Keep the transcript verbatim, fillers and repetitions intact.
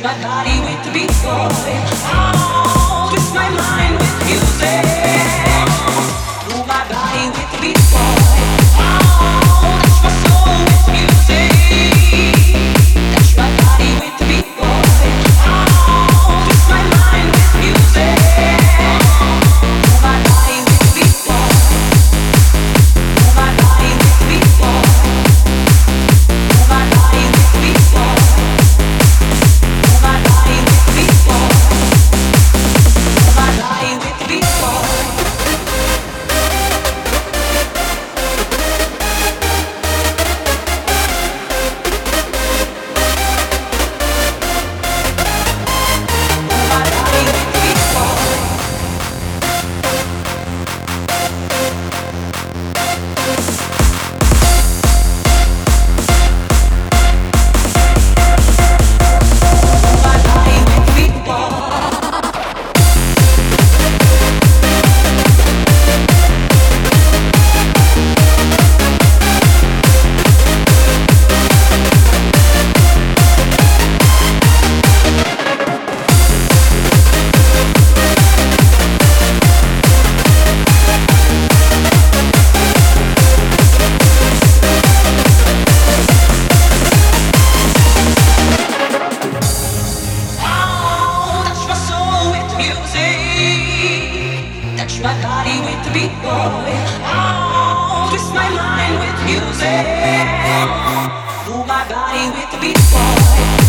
my body with the beat, boy. Oh, twist my mind with music. Move my body with the beat, boy. Oh, touch my soul with music. Touch my body with the beat, boy. Oh, twist my mind with music. Move my body with the beat, boy. Move my body with the beat, boy. Move my body with the beat, boy. Move my body with the beat, boy. Move my body with the beat, boy. Touch my body with the beat, boy. Oh, twist my mind with music. Move my body with the beat, boy.